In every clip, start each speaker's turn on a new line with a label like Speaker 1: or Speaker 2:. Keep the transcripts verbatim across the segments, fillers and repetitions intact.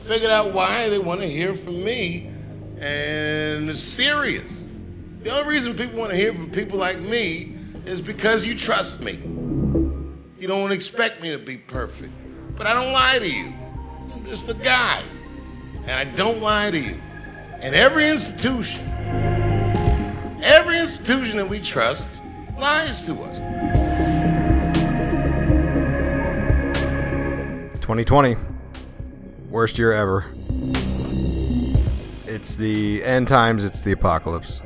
Speaker 1: figured out why they want to hear from me, and it's serious. The only reason people want to hear from people like me is because you trust me. You don't expect me to be perfect, but I don't lie to you. I'm just a guy, and I don't lie to you. And every institution, every institution that we trust lies to us.
Speaker 2: twenty twenty, worst year ever. It's the end times, it's the apocalypse.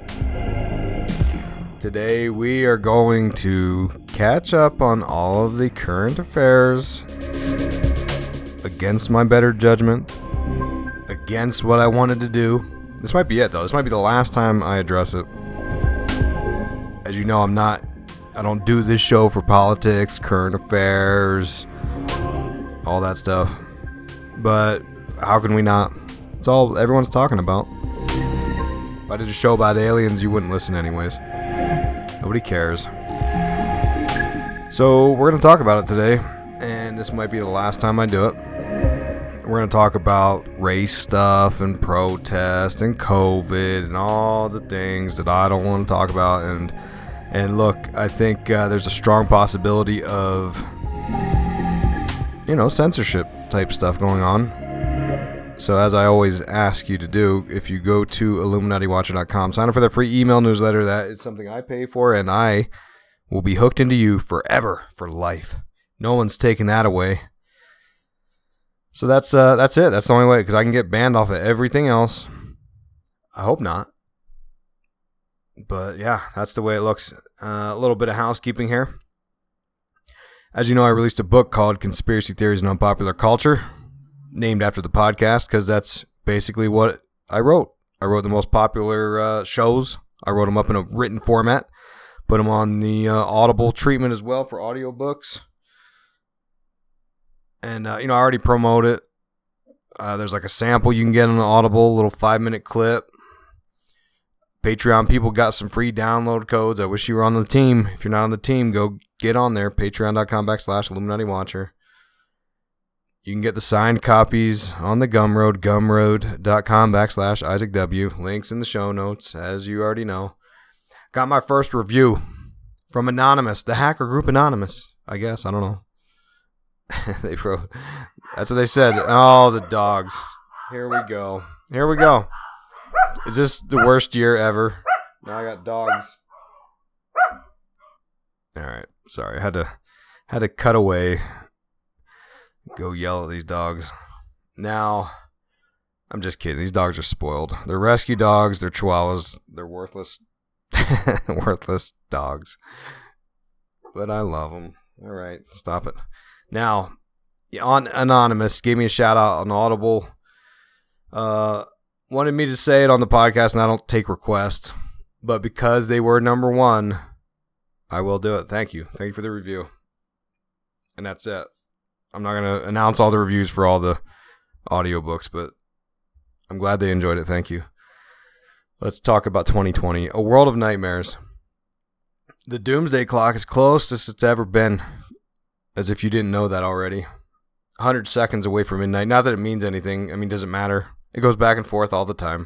Speaker 2: Today we are going to catch up on all of the current affairs against my better judgment, against what I wanted to do. This might be it though. This might be the last time I address it. As you know, I'm not, I don't do this show for politics, current affairs, all that stuff. But how can we not? It's all everyone's talking about. If I did a show about aliens, you wouldn't listen anyways. Nobody cares. So we're going to talk about it today, and this might be the last time I do it. We're going to talk about race stuff and protest and COVID and all the things that I don't want to talk about. And and look, I think uh, there's a strong possibility of, you know, censorship type stuff going on. So as I always ask you to do, if you go to Illuminati Watcher dot com, sign up for their free email newsletter. That is something I pay for, and I will be hooked into you forever, for life. No one's taking that away. So that's uh, that's it. That's the only way, because I can get banned off of everything else. I hope not. But yeah, that's the way it looks. Uh, a little bit of housekeeping here. As you know, I released a book called Conspiracy Theories and Unpopular Culture, named after the podcast, because that's basically what I wrote. I wrote the most popular uh, shows. I wrote them up in a written format, put them on the uh, Audible treatment as well for audiobooks. And, uh, you know, I already promote it. Uh, there's like a sample you can get on the Audible, a little five-minute clip. Patreon people got some free download codes. I wish you were on the team. If you're not on the team, go get on there. Patreon.com backslash Illuminati Watcher. You can get the signed copies on the Gumroad, gumroad.com backslash Isaac W. Links in the show notes, as you already know. Got my first review from Anonymous, the hacker group Anonymous, I guess. I don't know. They wrote, that's what they said. Oh, the dogs. Here we go. Here we go. Is this the worst year ever? Now I got dogs. All right. Sorry. I had to, had to cut away. Go yell at these dogs. Now, I'm just kidding. These dogs are spoiled. They're rescue dogs. They're chihuahuas. They're worthless, worthless dogs. But I love them. All right, stop it. Now, on Anonymous, gave me a shout out on Audible. Uh, wanted me to say it on the podcast, and I don't take requests. But because they were number one, I will do it. Thank you. Thank you for the review. And that's it. I'm not going to announce all the reviews for all the audiobooks, but I'm glad they enjoyed it. Thank you. Let's talk about twenty twenty. A world of nightmares. The doomsday clock is closest it's ever been, as if you didn't know that already. one hundred seconds away from midnight. Not that it means anything. I mean, doesn't matter. It goes back and forth all the time.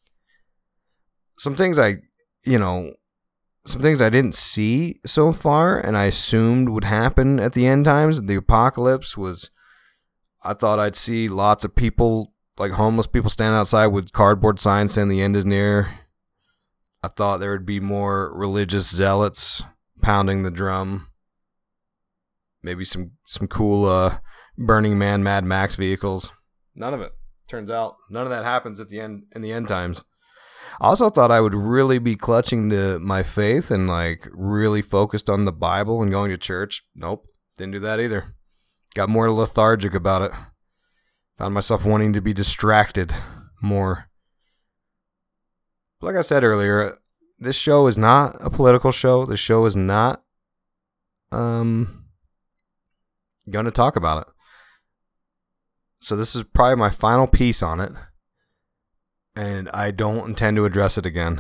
Speaker 2: Some things I, you know... Some things I didn't see so far, and I assumed would happen at the end times. The apocalypse was, I thought I'd see lots of people, like homeless people, standing outside with cardboard signs saying the end is near. I thought there would be more religious zealots pounding the drum. Maybe some, some cool uh, Burning Man Mad Max vehicles. None of it. Turns out none of that happens at the end in the end times. I also thought I would really be clutching to my faith and like really focused on the Bible and going to church. Nope, didn't do that either. Got more lethargic about it. Found myself wanting to be distracted more. Like I said earlier, this show is not a political show. This show is not um going to talk about it. So this is probably my final piece on it. And I don't intend to address it again.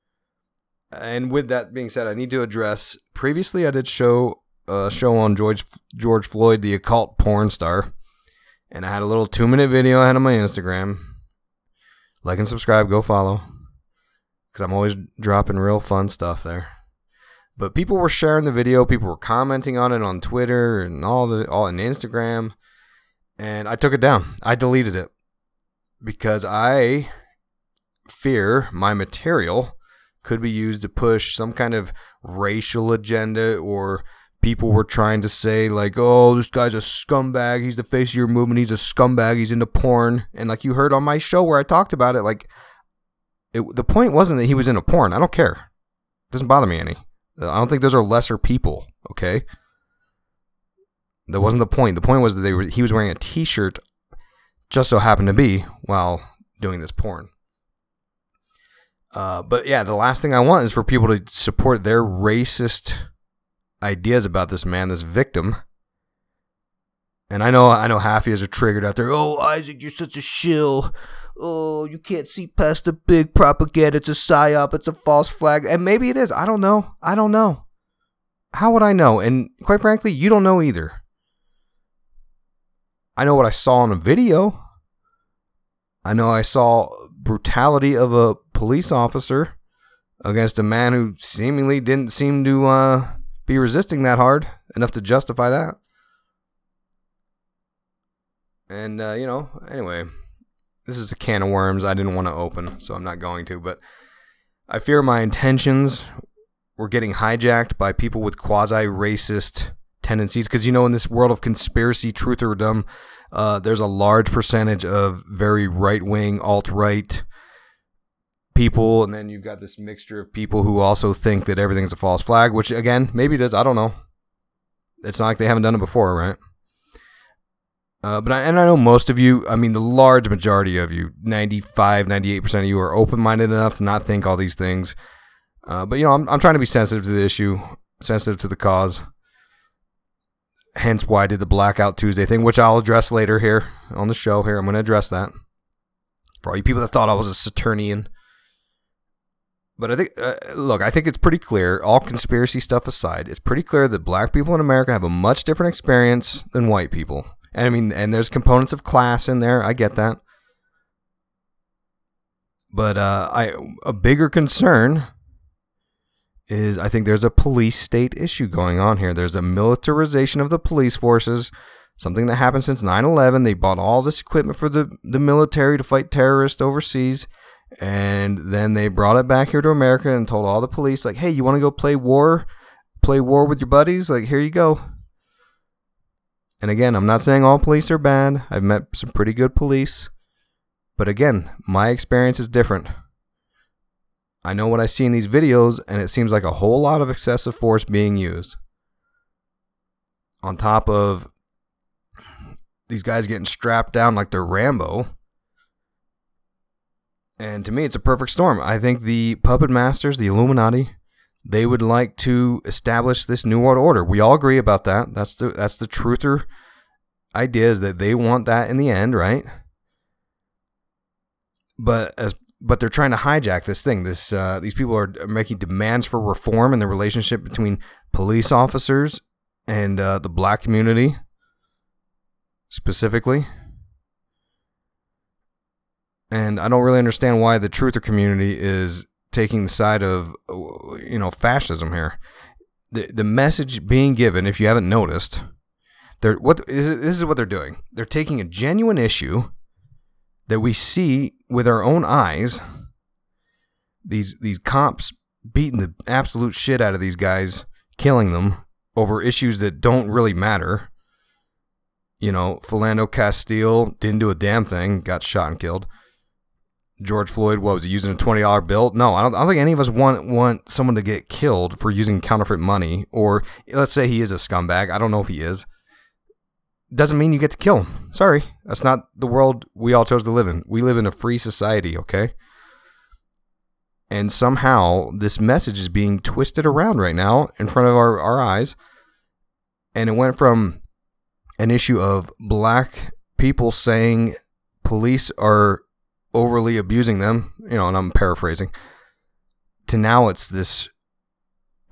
Speaker 2: And with that being said, I need to address, previously I did show a show on George George Floyd, the occult porn star. And I had a little two-minute video I had on my Instagram. Like and subscribe, go follow. Because I'm always dropping real fun stuff there. But people were sharing the video. People were commenting on it on Twitter and all the all on Instagram. And I took it down. I deleted it. Because I fear my material could be used to push some kind of racial agenda, or people were trying to say like, oh, this guy's a scumbag. He's the face of your movement. He's a scumbag. He's into porn. And like you heard on my show where I talked about it, like it, the point wasn't that he was into porn. I don't care. It doesn't bother me any. I don't think those are lesser people, okay? That wasn't the point. The point was that they were, he was wearing a t-shirt, just so happened to be, while doing this porn. Uh, but yeah, the last thing I want is for people to support their racist ideas about this man, this victim. And I know I know half of you are triggered out there. Oh, Isaac, you're such a shill. Oh, you can't see past the big propaganda. It's a psyop. It's a false flag. And maybe it is. I don't know. I don't know. How would I know? And quite frankly, you don't know either. I know what I saw on a video. I know I saw brutality of a police officer against a man who seemingly didn't seem to uh, be resisting that hard enough to justify that. And, uh, you know, anyway, this is a can of worms I didn't want to open, so I'm not going to. But I fear my intentions were getting hijacked by people with quasi-racist tendencies. Because, you know, in this world of conspiracy, trutherdom, uh, there's a large percentage of very right-wing, alt-right people. And then you've got this mixture of people who also think that everything's a false flag, which, again, maybe it is. I don't know. It's not like they haven't done it before, right? Uh, but I, and I know most of you, I mean, the large majority of you, ninety-five, ninety-eight percent of you are open-minded enough to not think all these things. Uh, but, you know, I'm, I'm trying to be sensitive to the issue, sensitive to the cause. Hence why I did the Blackout Tuesday thing, which I'll address later here on the show here. I'm going to address that. For all you people that thought I was a Saturnian. But I think, uh, look, I think it's pretty clear, all conspiracy stuff aside, it's pretty clear that black people in America have a much different experience than white people. And I mean, and there's components of class in there. I get that. But uh, I a bigger concern is I think there's a police state issue going on here. There's a militarization of the police forces, something that happened since nine eleven. They bought all this equipment for the, the military to fight terrorists overseas. And then they brought it back here to America and told all the police, like, hey, you want to go play war? Play war with your buddies? Like, here you go. And again, I'm not saying all police are bad. I've met some pretty good police. But again, my experience is different. I know what I see in these videos, and it seems like a whole lot of excessive force being used. On top of these guys getting strapped down like they're Rambo. And to me, it's a perfect storm. I think the puppet masters, the Illuminati, they would like to establish this New World Order. We all agree about that. That's the that's the truther idea, is that they want that in the end, right? But as but they're trying to hijack this thing. This uh, these people are making demands for reform in the relationship between police officers and uh, the black community, specifically. And I don't really understand why the truther community is taking the side of, you know, fascism here. The the message being given, if you haven't noticed, they're what is it, this is what they're doing. They're taking a genuine issue that we see with our own eyes. These these cops beating the absolute shit out of these guys, killing them over issues that don't really matter. You know, Philando Castile didn't do a damn thing, got shot and killed. George Floyd, what was he using, a twenty dollar bill? No, I don't, I don't think any of us want want someone to get killed for using counterfeit money. Or let's say he is a scumbag. I don't know if he is. Doesn't mean you get to kill him. Sorry, that's not the world we all chose to live in. We live in a free society, okay? And somehow this message is being twisted around right now in front of our, our eyes. And it went from an issue of black people saying police are overly abusing them, you know, and I'm paraphrasing, to now it's this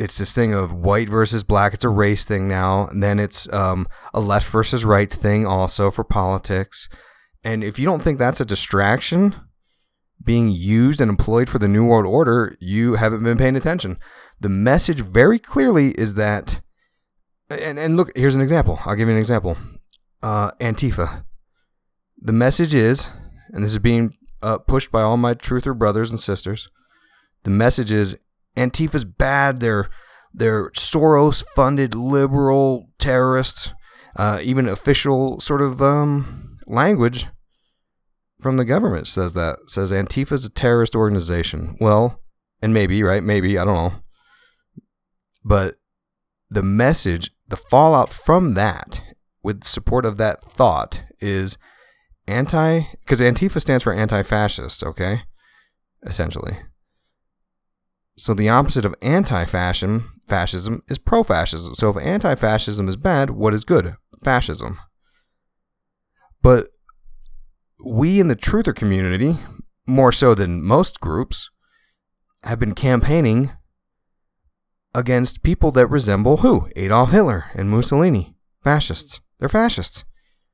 Speaker 2: it's this thing of white versus black. It's a race thing now. And then it's um, a left versus right thing also for politics. And if you don't think that's a distraction being used and employed for the New World Order, you haven't been paying attention. The message very clearly is that, and, and look, here's an example. I'll give you an example. Uh, Antifa. The message is, and this is being uh, pushed by all my truther brothers and sisters, the message is Antifa's bad. They're, they're Soros-funded liberal terrorists. Uh, even official sort of um, language from the government says that. Says Antifa's a terrorist organization. Well, and maybe, right? Maybe, I don't know. But the message, the fallout from that, with support of that thought, is anti, because Antifa stands for anti-fascist, okay? Essentially. So the opposite of anti-fascism fascism is pro-fascism. So if anti-fascism is bad, what is good? Fascism. But we in the truther community, more so than most groups, have been campaigning against people that resemble who? Adolf Hitler and Mussolini. Fascists. They're fascists.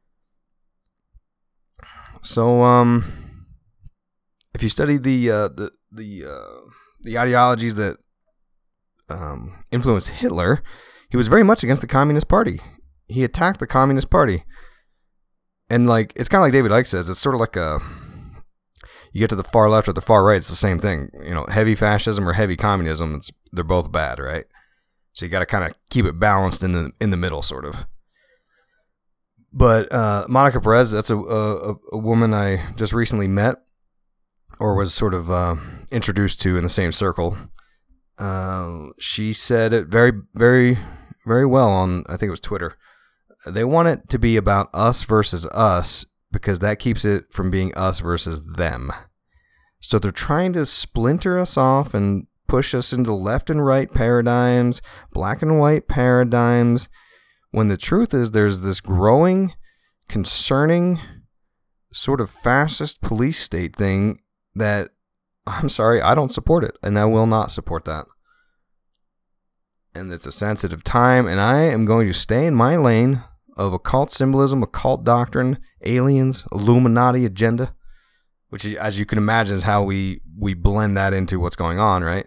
Speaker 2: So, um, if you study the uh, the the uh, the ideologies that um, influenced Hitler, he was very much against the Communist Party. He attacked the Communist Party, and like it's kind of like David Icke says, it's sort of like a you get to the far left or the far right, it's the same thing. You know, heavy fascism or heavy communism, it's they're both bad, right? So you got to kind of keep it balanced in the in the middle, sort of. But uh, Monica Perez, that's a, a a woman I just recently met, or was sort of uh, introduced to in the same circle. Uh, she said it very, very, very well on, I think it was Twitter. They want it to be about us versus us because that keeps it from being us versus them. So they're trying to splinter us off and push us into left and right paradigms, black and white paradigms, when the truth is there's this growing, concerning, sort of fascist police state thing that, I'm sorry, I don't support it, and I will not support that. And it's a sensitive time, and I am going to stay in my lane of occult symbolism, occult doctrine, aliens, Illuminati agenda, which, as you can imagine, is how we, we blend that into what's going on, right?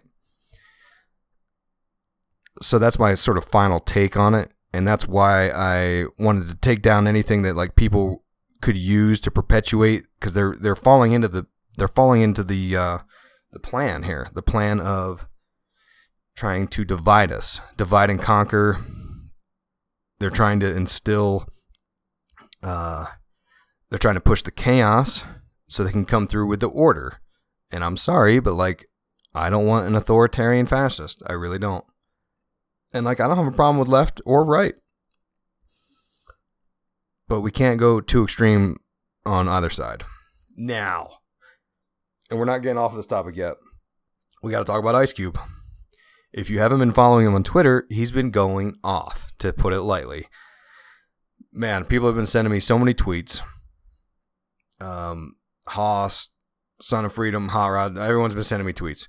Speaker 2: So that's my sort of final take on it. And that's why I wanted to take down anything that like people could use to perpetuate, because they're they're falling into the they're falling into the uh, the plan here, the plan of trying to divide us, divide and conquer. They're trying to instill, uh, they're trying to push the chaos so they can come through with the order. And I'm sorry, but like I don't want an authoritarian fascist. I really don't. And, like, I don't have a problem with left or right. But we can't go too extreme on either side. Now, and we're not getting off of this topic yet, we got to talk about Ice Cube. If you haven't been following him on Twitter, he's been going off, to put it lightly. Man, people have been sending me so many tweets. Um, Haas, Son of Freedom, Hot Rod, everyone's been sending me tweets.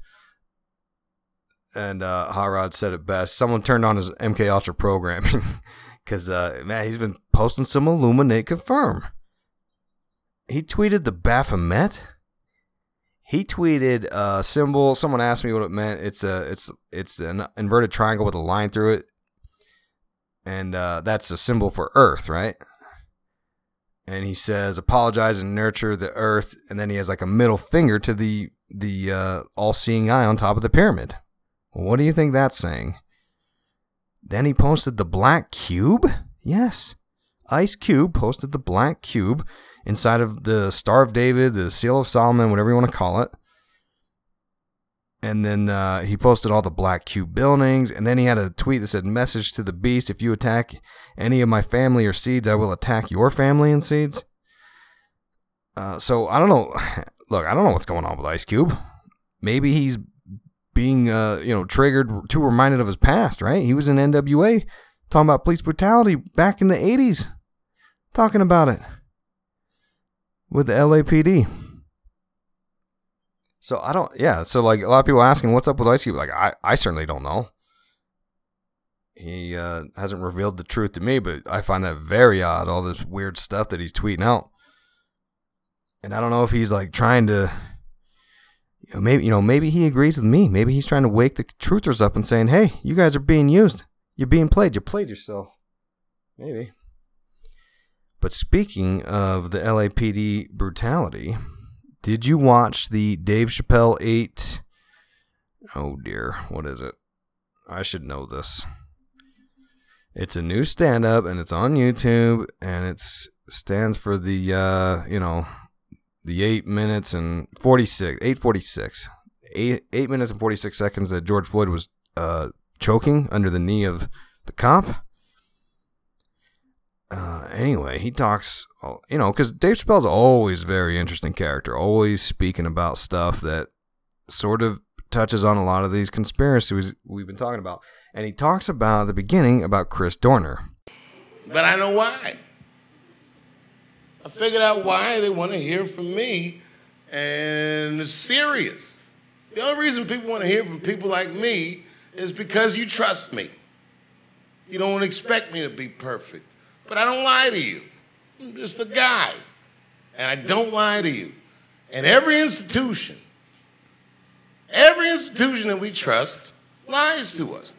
Speaker 2: And uh, Hot Rod said it best. Someone turned on his M K Ultra programming because, uh, man, he's been posting some Illuminate Confirm. He tweeted the Baphomet. He tweeted a symbol. Someone asked me what it meant. It's a, it's, it's an inverted triangle with a line through it, and uh, that's a symbol for Earth, right? And he says, "Apologize and nurture the Earth," and then he has like a middle finger to the the uh, all-seeing eye on top of the pyramid. What do you think that's saying? Then he posted the black cube? Yes. Ice Cube posted the black cube inside of the Star of David, the Seal of Solomon, whatever you want to call it. And then uh, he posted all the black cube buildings. And then he had a tweet that said, "Message to the beast, if you attack any of my family or seeds, I will attack your family and seeds." Uh, so I don't know. Look, I don't know what's going on with Ice Cube. Maybe he's being, uh, you know, triggered, too reminded of his past, right? He was in N W A talking about police brutality back in the eighties, talking about it with the L A P D. So I don't, yeah. So like a lot of people asking, what's up with Ice Cube? Like I, I certainly don't know. He uh, hasn't revealed the truth to me, but I find that very odd, all this weird stuff that he's tweeting out. And I don't know if he's like trying to, you know, maybe, you know, maybe he agrees with me. Maybe he's trying to wake the truthers up and saying, hey, you guys are being used. You're being played. You played yourself. Maybe. But speaking of the L A P D brutality, did you watch the Dave Chappelle eight? Oh dear, what is it? I should know this. It's a new stand-up, and it's on YouTube, and it stands for the, uh, you know, the eight minutes and forty-six, eight forty-six, eight eight minutes and forty-six seconds that George Floyd was uh, choking under the knee of the cop. Uh, anyway, he talks, you know, because Dave Chappelle's always a very interesting character, always speaking about stuff that sort of touches on a lot of these conspiracies we've been talking about. And he talks about at the beginning about Chris Dorner.
Speaker 1: But I know why. I figured out why they want to hear from me, and it's serious. The only reason people want to hear from people like me is because you trust me. You don't expect me to be perfect. But I don't lie to you. I'm just a guy. And I don't lie to you. And every institution, every institution that we trust lies to us.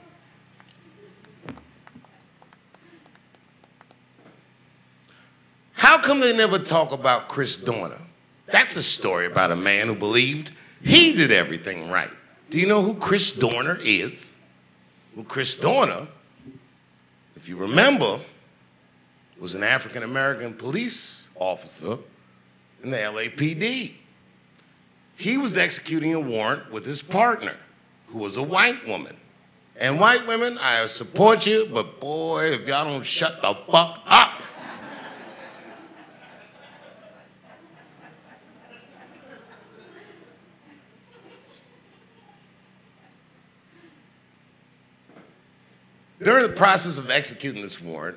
Speaker 1: How come they never talk about Chris Dorner? That's a story about a man who believed he did everything right. Do you know who Chris Dorner is? Well, Chris Dorner, if you remember, was an African-American police officer in the L A P D. He was executing a warrant with his partner, who was a white woman. And white women, I support you, but boy, if y'all don't shut the fuck up. During the process of executing this warrant,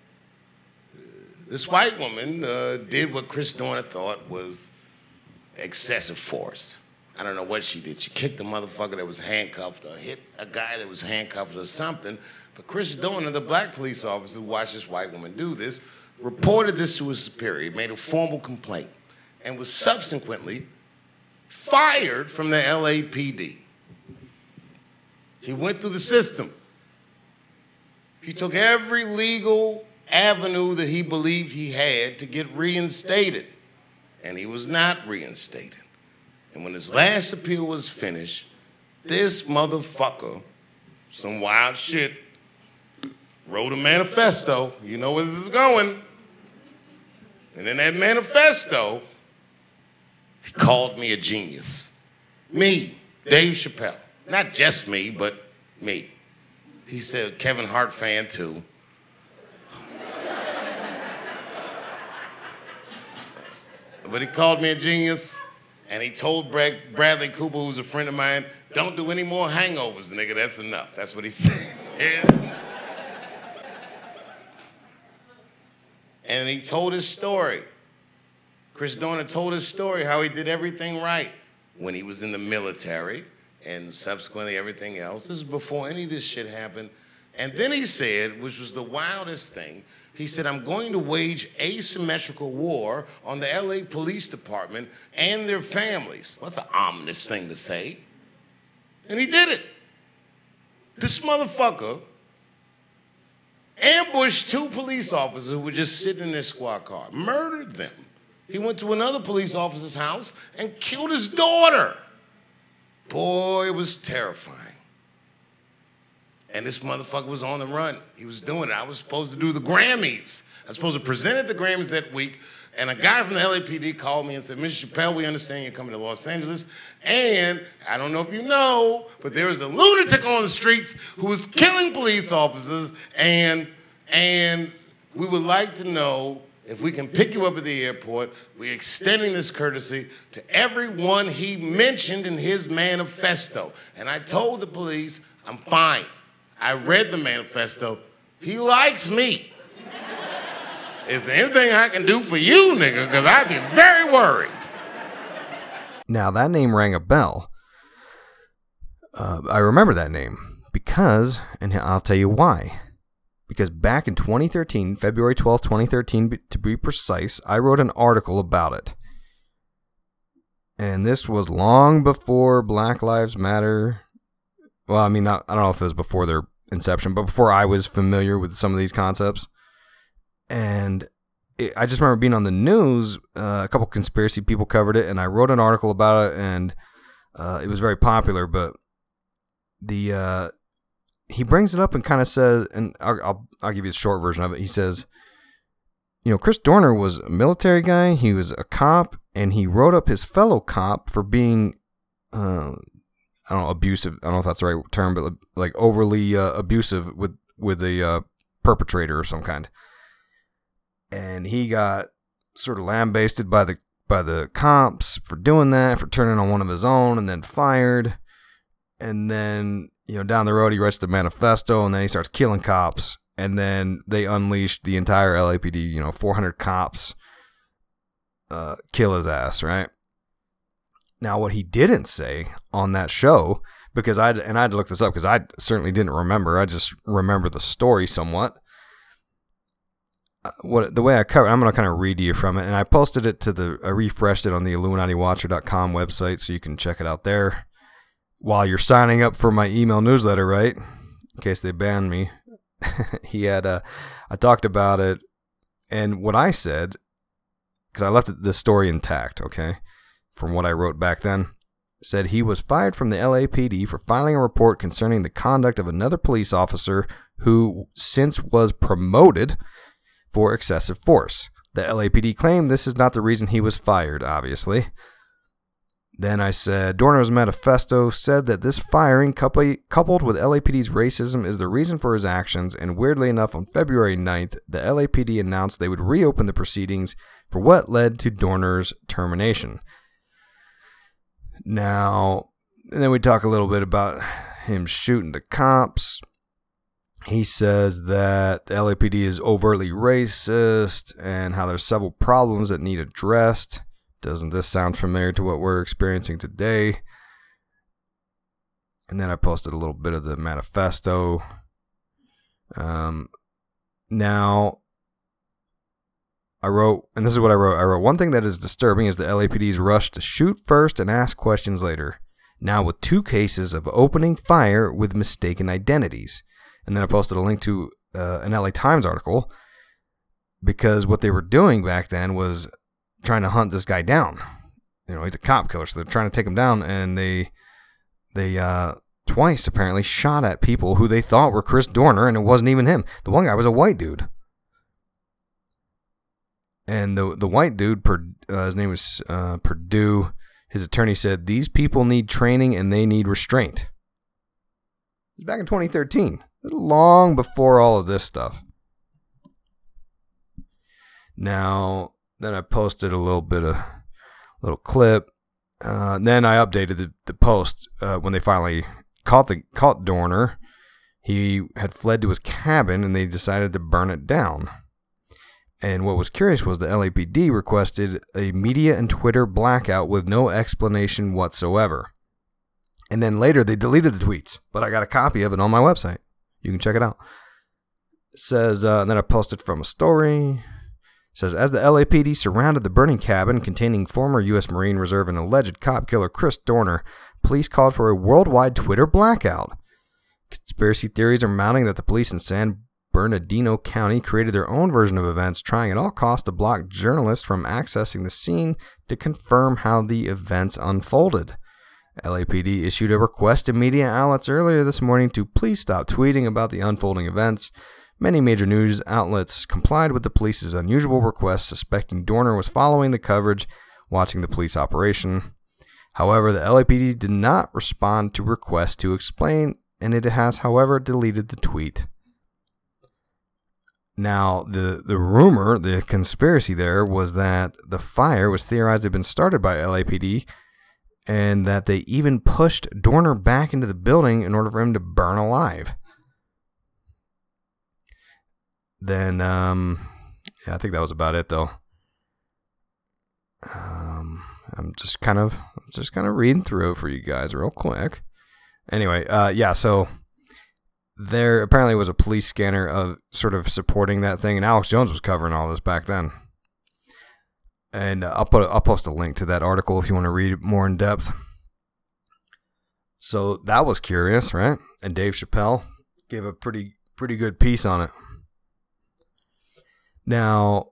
Speaker 1: this white woman uh, did what Chris Dorner thought was excessive force. I don't know what she did. She kicked a motherfucker that was handcuffed or hit a guy that was handcuffed or something. But Chris Dorner, the black police officer who watched this white woman do this, reported this to his superior, made a formal complaint, and was subsequently fired from the L A P D. He went through the system. He took every legal avenue that he believed he had to get reinstated, and he was not reinstated. And when his last appeal was finished, this motherfucker, some wild shit, wrote a manifesto. You know where this is going. And in that manifesto, he called me a genius. Me, Dave Chappelle. Not just me, but me. He said, Kevin Hart fan too. But he called me a genius, and he told Brad, Bradley Cooper, who's a friend of mine, don't do any more hangovers, nigga, that's enough. That's what he said. And he told his story. Chris Dorner told his story, how he did everything right when he was in the military and subsequently everything else. This is before any of this shit happened. And then he said, which was the wildest thing, he said, I'm going to wage asymmetrical war on the L A Police Department and their families. Well, that's an ominous thing to say. And he did it. This motherfucker ambushed two police officers who were just sitting in their squad car, murdered them. He went to another police officer's house and killed his daughter. Boy, it was terrifying. And this motherfucker was on the run. He was doing it. I was supposed to do the Grammys. I was supposed to present at the Grammys that week. And a guy from the L A P D called me and said, Mister Chappelle, we understand you're coming to Los Angeles. And I don't know if you know, but there is a lunatic on the streets who is killing police officers. And, and we would like to know if we can pick you up at the airport. We're extending this courtesy to everyone he mentioned in his manifesto. And I told the police, I'm fine. I read the manifesto. He likes me. Is there anything I can do for you, nigga? Because I'd be very worried.
Speaker 2: Now, that name rang a bell. Uh, I remember that name. Because, and I'll tell you why. Because back in twenty thirteen, February twelfth, twenty thirteen, to be precise, I wrote an article about it. And this was long before Black Lives Matter. Well, I mean, not, I don't know if it was before their inception, but before I was familiar with some of these concepts. And it, I just remember being on the news. Uh, a couple conspiracy people covered it, and I wrote an article about it, and uh, it was very popular. But the... Uh, he brings it up and kind of says, and I'll, I'll I'll give you the short version of it. He says, you know, Chris Dorner was a military guy. He was a cop, and he wrote up his fellow cop for being, uh, I don't know, abusive. I don't know if that's the right term, but like overly uh, abusive with with a uh, perpetrator of some kind. And he got sort of lambasted by the by the cops for doing that, for turning on one of his own, and then fired, and then. You know, down the road, he writes the manifesto, and then he starts killing cops, and then they unleashed the entire L A P D, you know, four hundred cops, uh, kill his ass, right? Now, what he didn't say on that show, because I and I had to look this up, because I certainly didn't remember, I just remember the story somewhat. Uh, what the way I cover, I'm going to kind of read to you from it, and I posted it to the, I refreshed it on the Illuminati Watcher dot com website, so you can check it out there. While you're signing up for my email newsletter, right? In case they ban me. he had, uh, I talked about it, and what I said, because I left the story intact, okay, from what I wrote back then, said he was fired from the L A P D for filing a report concerning the conduct of another police officer who since was promoted for excessive force. The L A P D claimed this is not the reason he was fired, obviously. Then I said, Dorner's manifesto said that this firing coupled with L A P D's racism is the reason for his actions, and weirdly enough, on February ninth, the L A P D announced they would reopen the proceedings for what led to Dorner's termination. Now, and then we talk a little bit about him shooting the cops. He says that the L A P D is overtly racist and how there's several problems that need addressed. Doesn't this sound familiar to what we're experiencing today? And then I posted a little bit of the manifesto. Um, now, I wrote, and this is what I wrote. I wrote, one thing that is disturbing is the L A P D's rush to shoot first and ask questions later. Now with two cases of opening fire with mistaken identities. And then I posted a link to uh, an L A Times article, because what they were doing back then was trying to hunt this guy down. You know, he's a cop killer, so they're trying to take him down, and they they uh, twice apparently shot at people who they thought were Chris Dorner, and it wasn't even him. The one guy was a white dude. And the the white dude, uh, his name was uh, Purdue, his attorney said, these people need training and they need restraint. It was back in twenty thirteen, long before all of this stuff. Now, then I posted a little bit of little clip. Uh, then I updated the, the post uh, when they finally caught the caught Dorner. He had fled to his cabin, and they decided to burn it down. And what was curious was the L A P D requested a media and Twitter blackout with no explanation whatsoever. And then later they deleted the tweets, but I got a copy of it on my website. You can check it out. It says, uh, and then I posted from a story. Says, as the L A P D surrounded the burning cabin containing former U S Marine Reserve and alleged cop killer Chris Dorner, police called for a worldwide Twitter blackout. Conspiracy theories are mounting that the police in San Bernardino County created their own version of events, trying at all costs to block journalists from accessing the scene to confirm how the events unfolded. L A P D issued a request to media outlets earlier this morning to please stop tweeting about the unfolding events. Many major news outlets complied with the police's unusual request, suspecting Dorner was following the coverage, watching the police operation. However, the L A P D did not respond to requests to explain, and it has, however, deleted the tweet. Now, the, the rumor, the conspiracy there, was that the fire was theorized to have been started by L A P D, and that they even pushed Dorner back into the building in order for him to burn alive. Then, um, yeah, I think that was about it, though. Um, I'm just kind of, just kind of reading through it for you guys real quick. Anyway, uh, yeah, so there apparently was a police scanner of sort of supporting that thing, and Alex Jones was covering all this back then. And uh, I'll put I'll post a link to that article if you want to read it more in depth. So that was curious, right? And Dave Chappelle gave a pretty pretty good piece on it. Now,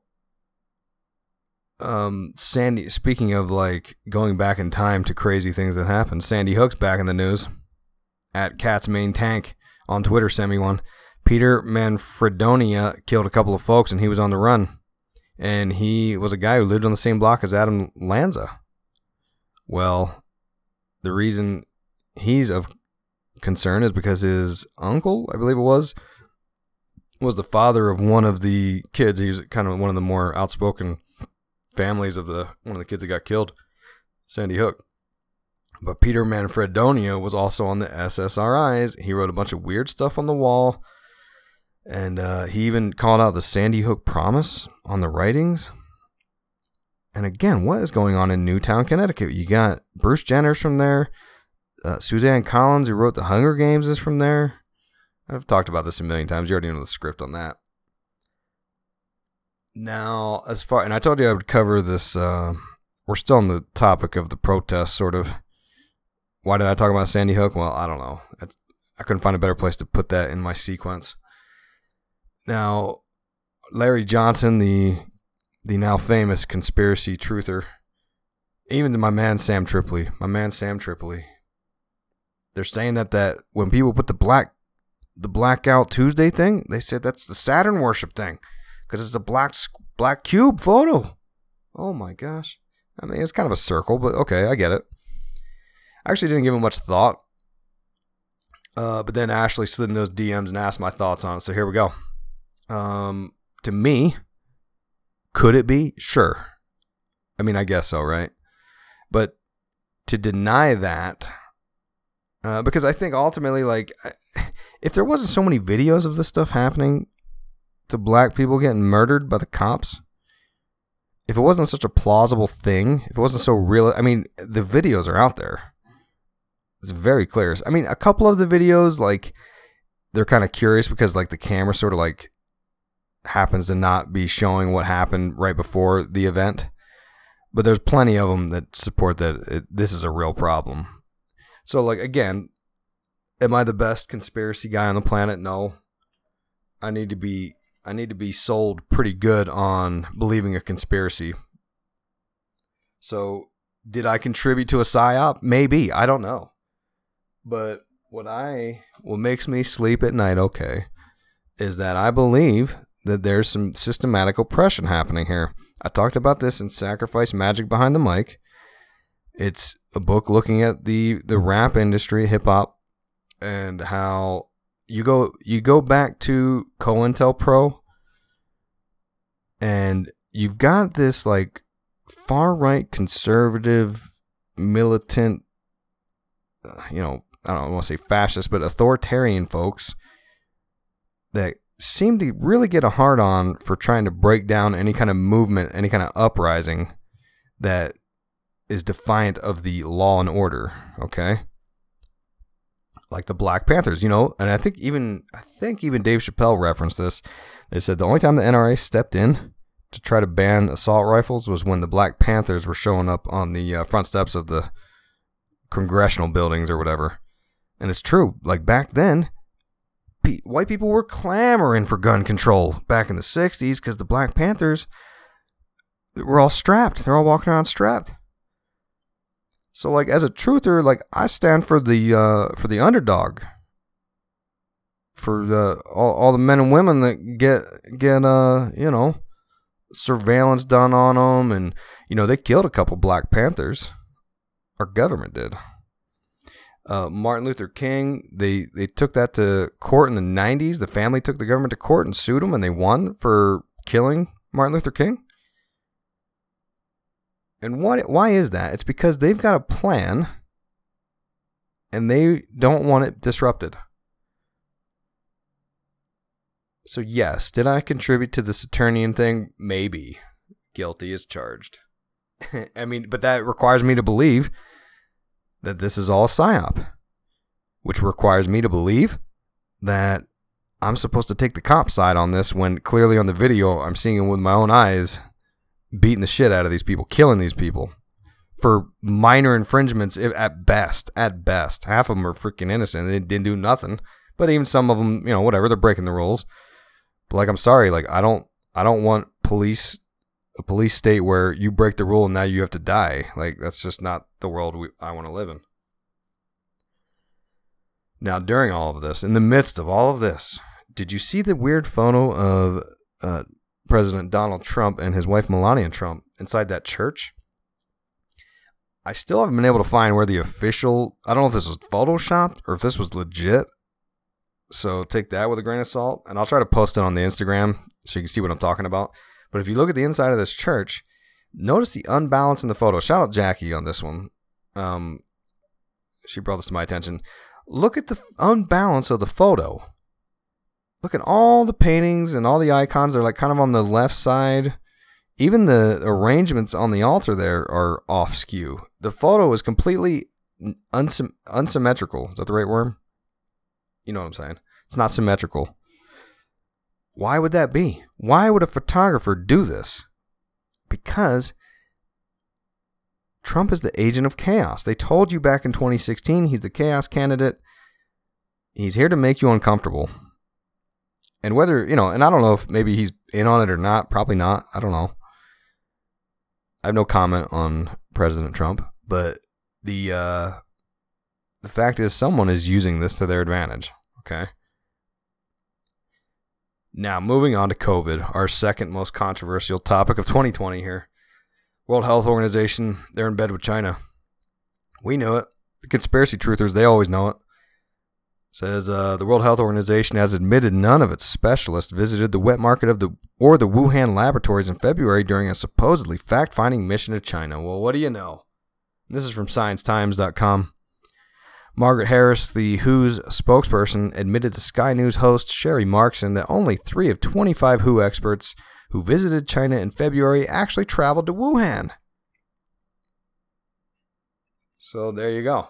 Speaker 2: um, Sandy. Speaking of like going back in time to crazy things that happened, Sandy Hook's back in the news. At Cat's Main Tank on Twitter sent me one. Peter Manfredonia killed a couple of folks, and he was on the run. And he was a guy who lived on the same block as Adam Lanza. Well, the reason he's of concern is because his uncle, I believe it was, was the father of one of the kids. He was kind of one of the more outspoken families of the one of the kids that got killed, Sandy Hook. But Peter Manfredonia was also on the S S R Is. He wrote a bunch of weird stuff on the wall. And uh, he even called out the Sandy Hook Promise on the writings. And again, what is going on in Newtown, Connecticut? You got Bruce Jenner's from there. Uh, Suzanne Collins, who wrote The Hunger Games, is from there. I've talked about this a million times. You already know the script on that. Now, as far... And I told you I would cover this... Uh, we're still on the topic of the protests, sort of. Why did I talk about Sandy Hook? Well, I don't know. I, I couldn't find a better place to put that in my sequence. Now, Larry Johnson, the the now famous conspiracy truther, even to my man Sam Tripoli, my man Sam Tripoli, they're saying that, that when people put the black the Blackout Tuesday thing, they said that's the Saturn worship thing because it's a black black cube photo. Oh my gosh. I mean, it's kind of a circle, but okay, I get it. I actually didn't give it much thought. Uh, but then Ashley slid in those D Ms and asked my thoughts on it, so here we go. Um, to me, could it be? Sure. I mean, I guess so, right? But to deny that, uh, because I think ultimately, like, if there wasn't so many videos of this stuff happening to black people getting murdered by the cops, if it wasn't such a plausible thing, if it wasn't so real, I mean, the videos are out there. It's very clear. I mean, a couple of the videos, like, they're kind of curious because, like, the camera sort of, like, happens to not be showing what happened right before the event. But there's plenty of them that support that it, this is a real problem. So, like, again, am I the best conspiracy guy on the planet? No. I need to be I need to be sold pretty good on believing a conspiracy. So, did I contribute to a psyop? Maybe. I don't know. But what I what makes me sleep at night okay is that I believe that there's some systematic oppression happening here. I talked about this in Sacrifice Magic Behind the Mic. It's a book looking at the, the rap industry, hip hop, and how you go you go back to COINTELPRO, and you've got this like far right conservative militant, uh, you know, I don't want to say fascist, but authoritarian folks that seem to really get a hard on for trying to break down any kind of movement, any kind of uprising that is defiant of the law and order, okay? Like the Black Panthers, you know, and I think even I think even Dave Chappelle referenced this. They said the only time the N R A stepped in to try to ban assault rifles was when the Black Panthers were showing up on the uh, front steps of the congressional buildings or whatever. And it's true. Like back then, white people were clamoring for gun control back in the sixties because the Black Panthers were all strapped. They're all walking around strapped. So, like, as a truther, like, I stand for the uh, for the underdog, for the all, all the men and women that get get uh you know surveillance done on them, and you know they killed a couple Black Panthers. Our government did. Uh, Martin Luther King, they, they took that to court in the nineties. The family took the government to court and sued them, and they won for killing Martin Luther King. And what? Why is that? It's because they've got a plan, and they don't want it disrupted. So yes, did I contribute to the Saturnian thing? Maybe. Guilty as charged. I mean, but that requires me to believe that this is all a psyop, which requires me to believe that I'm supposed to take the cop side on this when clearly on the video I'm seeing him with my own eyes beating the shit out of these people, killing these people for minor infringements at best. At best. Half of them are freaking innocent. They didn't do nothing. But even some of them, you know, whatever, they're breaking the rules. But like, I'm sorry, like I don't I don't want police a police state where you break the rule and now you have to die. Like, that's just not the world we, I want to live in. Now, during all of this, in the midst of all of this, did you see the weird photo of uh, President Donald Trump and his wife Melania Trump inside that church? I still haven't been able to find where the official, I don't know if this was photoshopped or if this was legit. So take that with a grain of salt. And I'll try to post it on the Instagram so you can see what I'm talking about. But if you look at the inside of this church, notice the unbalance in the photo. Shout out Jackie on this one. Um, she brought this to my attention. Look at the unbalance of the photo. Look at all the paintings and all the icons. They're like kind of on the left side. Even the arrangements on the altar there are off skew. The photo is completely unsym- unsymmetrical. Is that the right word? You know what I'm saying? It's not symmetrical. Why would that be? Why would a photographer do this? Because Trump is the agent of chaos. They told you back in twenty sixteen he's the chaos candidate. He's here to make you uncomfortable. And whether, you know, and I don't know if maybe he's in on it or not. Probably not. I don't know. I have no comment on President Trump. But the uh, the fact is someone is using this to their advantage. Okay. Now, moving on to COVID, our second most controversial topic of twenty twenty here. World Health Organization, they're in bed with China. We know it. The conspiracy truthers, they always know it. Says uh, the World Health Organization has admitted none of its specialists visited the wet market of the or the Wuhan laboratories in February during a supposedly fact-finding mission to China. Well, what do you know? This is from science times dot com. Margaret Harris, the W H O's spokesperson, admitted to Sky News host Sherry Markson that only three of twenty-five W H O experts who visited China in February actually traveled to Wuhan. So there you go.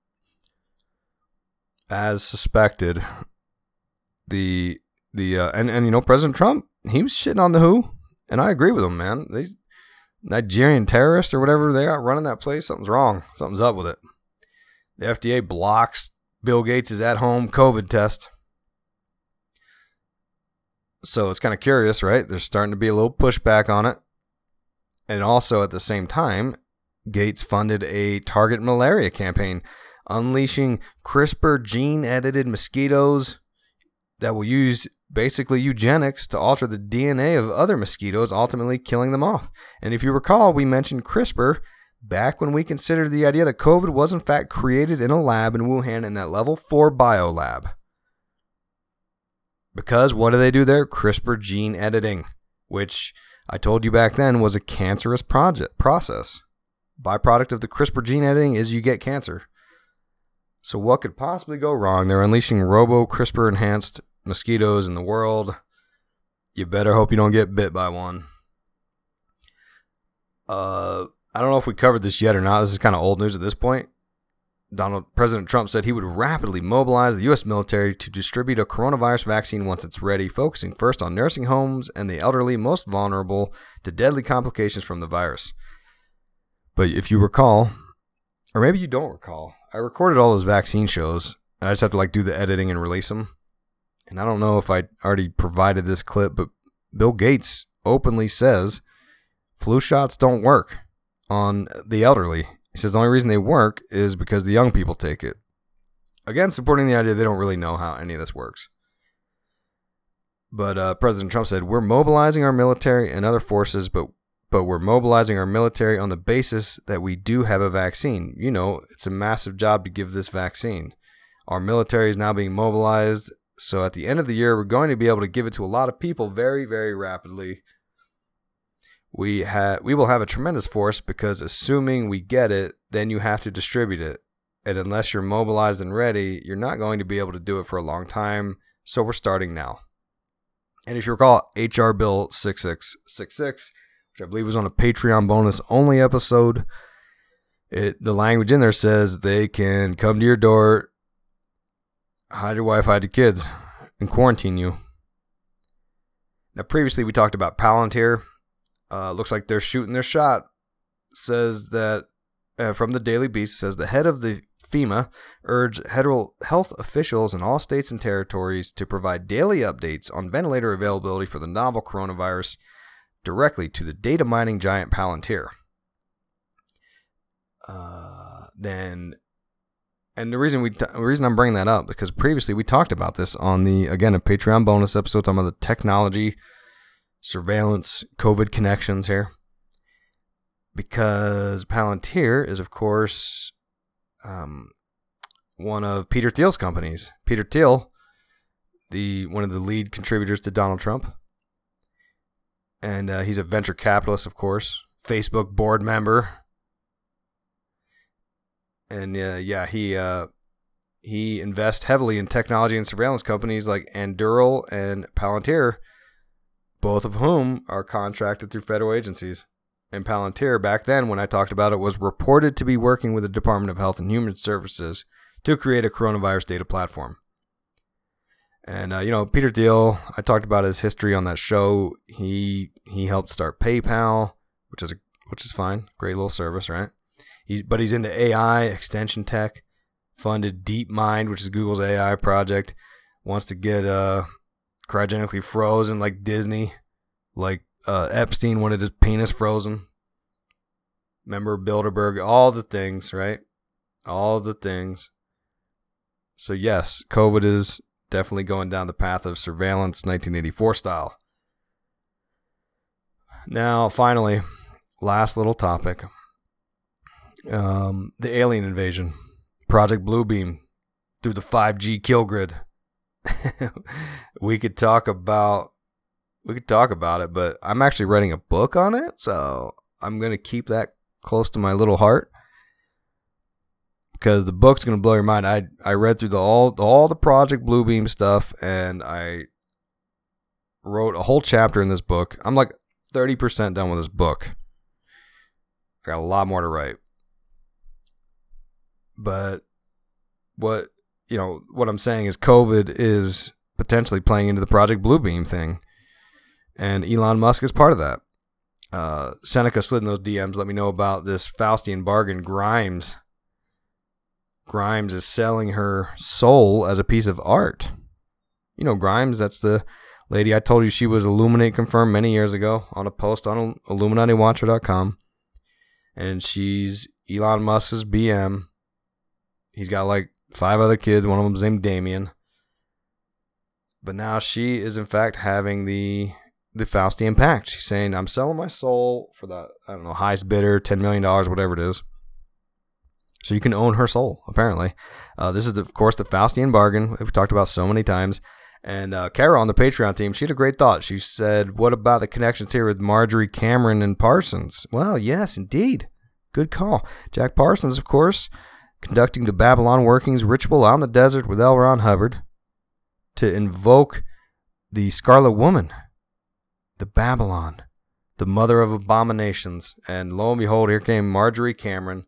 Speaker 2: As suspected, the the uh, and and you know President Trump, he was shitting on the W H O, and I agree with him, man. These Nigerian terrorists or whatever they are running that place, something's wrong. Something's up with it. The F D A blocks Bill Gates' at-home COVID test. So it's kind of curious, right? There's starting to be a little pushback on it. And also at the same time, Gates funded a target malaria campaign, unleashing CRISPR gene-edited mosquitoes that will use basically eugenics to alter the D N A of other mosquitoes, ultimately killing them off. And if you recall, we mentioned CRISPR back when we considered the idea that COVID was in fact created in a lab in Wuhan in that level four biolab. Because what do they do there? CRISPR gene editing, which I told you back then was a cancerous project process. Byproduct of the CRISPR gene editing is you get cancer. So what could possibly go wrong? They're unleashing robo CRISPR enhanced mosquitoes in the world. You better hope you don't get bit by one. Uh, I don't know if we covered this yet or not. This is kind of old news at this point. Donald President Trump said he would rapidly mobilize the U S military to distribute a coronavirus vaccine once it's ready, focusing first on nursing homes and the elderly most vulnerable to deadly complications from the virus. But if you recall, or maybe you don't recall, I recorded all those vaccine shows. And I just have to like do the editing and release them. And I don't know if I already provided this clip, but Bill Gates openly says flu shots don't work on the elderly. He says the only reason they work is because the young people take it. Again, supporting the idea they don't really know how any of this works. But uh, President Trump said, we're mobilizing our military and other forces, but but we're mobilizing our military on the basis that we do have a vaccine. You know, it's a massive job to give this vaccine. Our military is now being mobilized, so at the end of the year, we're going to be able to give it to a lot of people very, very rapidly. We ha- we will have a tremendous force because assuming we get it, then you have to distribute it. And unless you're mobilized and ready, you're not going to be able to do it for a long time. So we're starting now. And if you recall, H R Bill sixty-six sixty-six, which I believe was on a Patreon bonus only episode, it, the language in there says they can come to your door. hide your wife, hide your kids, and quarantine you. Now, previously we talked about Palantir. Uh, looks like they're shooting their shot. Says that, uh, from the Daily Beast, says the head of the FEMA urged federal health officials in all states and territories to provide daily updates on ventilator availability for the novel coronavirus directly to the data mining giant Palantir. Uh, then, and the reason we t- the reason I'm bringing that up because previously we talked about this on the again a Patreon bonus episode talking about the technology, surveillance, COVID connections here. Because Palantir is of course um, one of Peter Thiel's companies. Peter Thiel, the one of the lead contributors to Donald Trump, and uh, he's a venture capitalist, of course, Facebook board member. And uh, yeah, he uh, he invests heavily in technology and surveillance companies like Anduril and Palantir, both of whom are contracted through federal agencies. And Palantir, back then when I talked about it, was reported to be working with the Department of Health and Human Services to create a coronavirus data platform. And, uh, you know, Peter Thiel, I talked about his history on that show. He he helped start PayPal, which is a, which is fine. Great little service, right? He's But he's into A I, extension tech, funded DeepMind, which is Google's A I project, wants to get uh, cryogenically frozen like Disney, like uh, Epstein wanted his penis frozen. Remember Bilderberg, all the things, right? All the things. So yes, COVID is definitely going down the path of surveillance nineteen eighty-four style. Now, finally, last little topic. Um, the alien invasion. Project Bluebeam through the five G kill grid. we could talk about we could talk about it, but I'm actually writing a book on it, so I'm going to keep that close to my little heart. Because the book's going to blow your mind. I I read through the all all the Project Bluebeam stuff, and I wrote a whole chapter in this book. I'm like thirty percent done with this book. I got a lot more to write. But what you know, what I'm saying is COVID is potentially playing into the Project Bluebeam thing, and Elon Musk is part of that. Uh, Seneca slid in those D Ms. Let me know about this Faustian bargain. Grimes. Grimes is selling her soul as a piece of art. You know Grimes, that's the lady I told you she was Illuminate confirmed many years ago on a post on Illuminati Watcher dot com. And she's Elon Musk's B M. He's got like five other kids. One of them's named Damien. But now she is in fact having the the Faustian Pact. She's saying, I'm selling my soul for the, I don't know, highest bidder, ten million dollars, whatever it is. So you can own her soul, apparently. Uh, this is, the, of course, the Faustian bargain we've talked about so many times. And uh, Kara on the Patreon team, she had a great thought. She said, what about the connections here with Marjorie Cameron and Parsons? Well, yes, indeed. Good call. Jack Parsons, of course, conducting the Babylon workings ritual out in the desert with L. Ron Hubbard to invoke the Scarlet Woman, the Babylon, the mother of abominations. And lo and behold, here came Marjorie Cameron.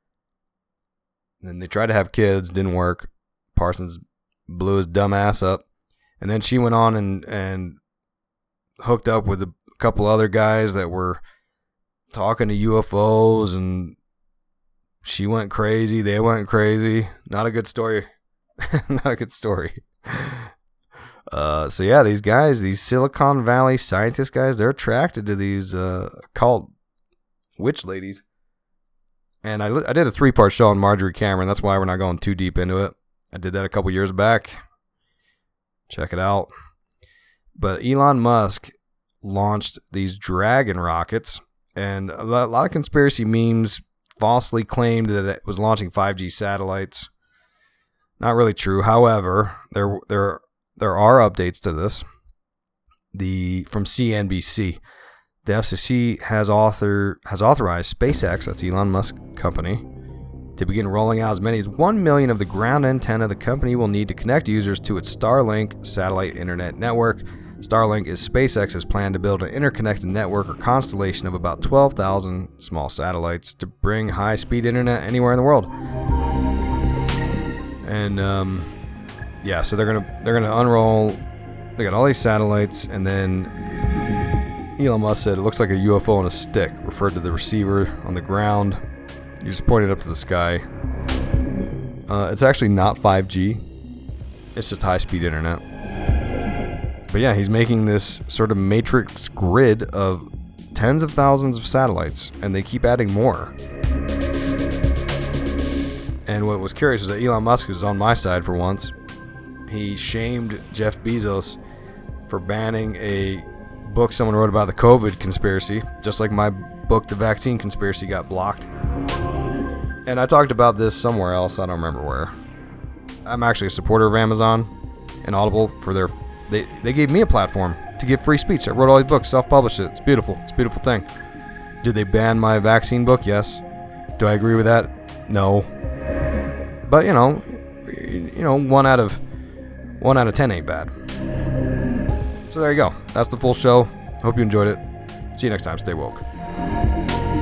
Speaker 2: And they tried to have kids, didn't work. Parsons blew his dumb ass up. And then she went on and, and hooked up with a couple other guys that were talking to U F Os, and she went crazy. They went crazy. Not a good story. Not a good story. Uh, so yeah, these guys, these Silicon Valley scientist guys, they're attracted to these uh, occult witch ladies. And I, I did a three-part show on Marjorie Cameron. That's why we're not going too deep into it. I did that a couple years back. Check it out. But Elon Musk launched these Dragon rockets, and a lot of conspiracy memes falsely claimed that it was launching five G satellites. Not really true. However, there there there are updates to this. The from C N B C. The F C C has author has authorized SpaceX, that's Elon Musk's company, to begin rolling out as many as one million of the ground antenna the company will need to connect users to its Starlink satellite internet network. Starlink is SpaceX's plan to build an interconnected network or constellation of about twelve thousand small satellites to bring high-speed internet anywhere in the world. And um, yeah, so they're gonna they're gonna unroll. They got all these satellites, and then Elon Musk said it looks like a U F O on a stick, referred to the receiver on the ground. You just point it up to the sky. Uh, it's actually not five G. It's just high-speed internet. But yeah, he's making this sort of matrix grid of tens of thousands of satellites, and they keep adding more. And what was curious was that Elon Musk was on my side for once. He shamed Jeff Bezos for banning a book someone wrote about the COVID conspiracy, just like my book, The Vaccine Conspiracy, got blocked. And I talked about this somewhere else, I don't remember where. I'm actually a supporter of Amazon and Audible for their... They, they gave me a platform to give free speech. I wrote all these books, self-published it. It's beautiful. It's a beautiful thing. Did they ban my vaccine book? Yes. Do I agree with that? No. But, you know, you know, one out of one out of ten ain't bad. So there you go. That's the full show. Hope you enjoyed it. See you next time. Stay woke.